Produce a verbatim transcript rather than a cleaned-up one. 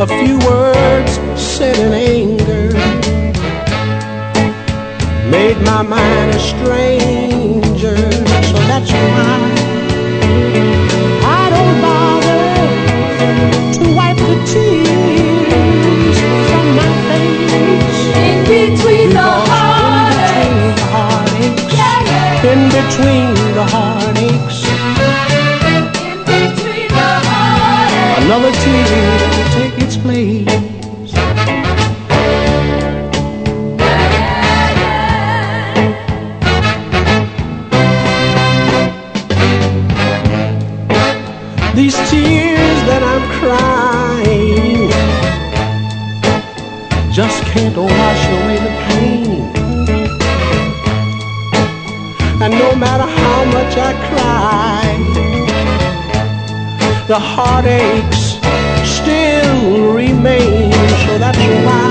A few words said in anger made my mind a stranger. So that's why I don't bother to wipe the tears from my face. In between the heartaches, in between the heartaches, In between the heartaches, another tear will take its place. These tears that I'm crying just can't wash away the pain. And no matter how much I cry, the heartaches still remain. So that's why